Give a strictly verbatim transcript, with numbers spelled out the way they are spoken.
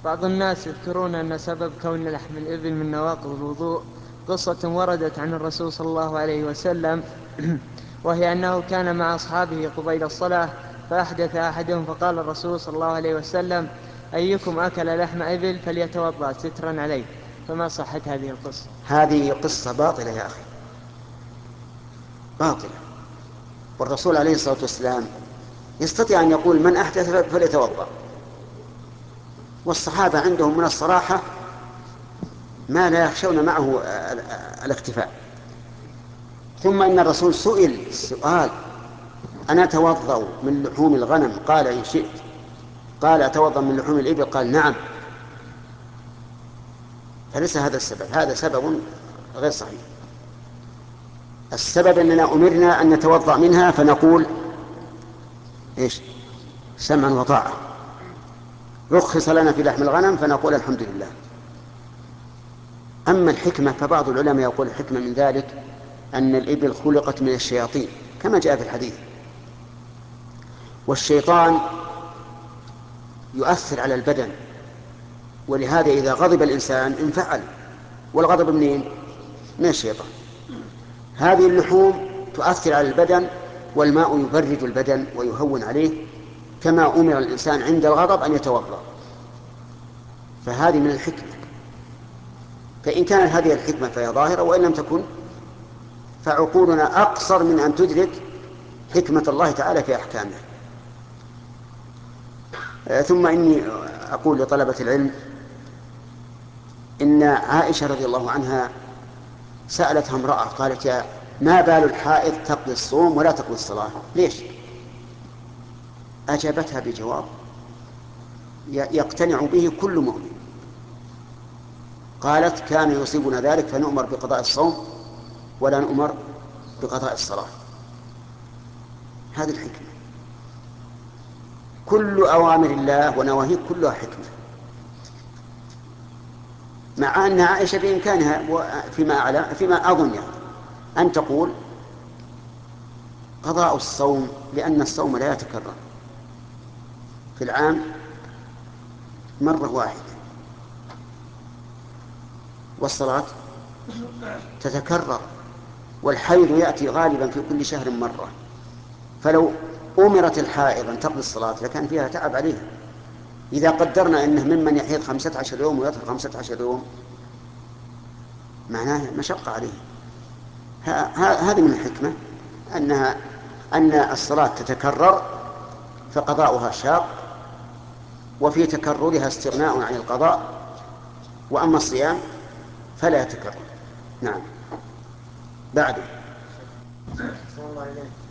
بعض الناس يذكرون أن سبب كون لحم الإبل من نواقض الوضوء قصة وردت عن الرسول صلى الله عليه وسلم وهي أنه كان مع أصحابه قبيل الصلاة فأحدث أحدهم فقال الرسول صلى الله عليه وسلم: أيكم أكل لحم إبل فليتوضأ سترا عليه. فما صحة هذه القصة؟ هذه قصة باطلة يا أخي، باطلة. والرسول عليه الصلاة والسلام يستطيع أن يقول: من أحدث فليتوضأ. والصحابة عندهم من الصراحة ما لا يخشون معه الاختفاء. ثم إن الرسول سئل سؤال: أنا أتوضأ من لحوم الغنم؟ قال: إن شئت. قال: أتوضأ من لحوم الإبل؟ قال: نعم. فليس هذا السبب، هذا سبب غير صحيح. السبب أننا أمرنا أن نتوضأ منها فنقول إيش؟ سمعا وطاعة. رخص لنا في لحم الغنم فنقول الحمد لله. أما الحكمة فبعض العلماء يقول الحكمة من ذلك أن الإبل خلقت من الشياطين كما جاء في الحديث، والشيطان يؤثر على البدن، ولهذا إذا غضب الإنسان انفعل، والغضب منين؟ من الشيطان. هذه اللحوم تؤثر على البدن، والماء يبرد البدن ويهون عليه، كما أمر الإنسان عند الغضب أن يتوضأ. فهذه من الحكمة. فإن كانت هذه الحكمة فهي ظاهرة، وإن لم تكن فعقولنا أقصر من أن تدرك حكمة الله تعالى في أحكامه. ثم إني أقول لطلبة العلم إن عائشة رضي الله عنها سألتها امرأة قالت: يا ما بال الحائض تقضي الصوم ولا تقضي الصلاة، ليش؟ أجابتها بجواب يقتنع به كل مؤمن. قالت: كان يصيبنا ذلك فنؤمر بقضاء الصوم ولا نؤمر بقضاء الصلاة. هذه الحكمة. كل أوامر الله ونواهيه كلها حكمة، مع أن عائشة بإمكانها فيما أعلم فيما أظن يعني أن تقول قضاء الصوم، لأن الصوم لا يتكرر في العام مرة واحدة، والصلاة تتكرر، والحيض يأتي غالبا في كل شهر مرة. فلو أمرت الحائض أن تقضي الصلاة لكان فيها تعب عليها. إذا قدرنا أنه ممن يحيض خمسة عشر يوم ويطهر خمسة عشر يوم معناه مشقة عليه. هذه من الحكمة أنها أن الصلاة تتكرر فقضاؤها شاق، وفي تكررها استغناء عن القضاء، وأما الصيام فلا يتكرر. نعم. بعده.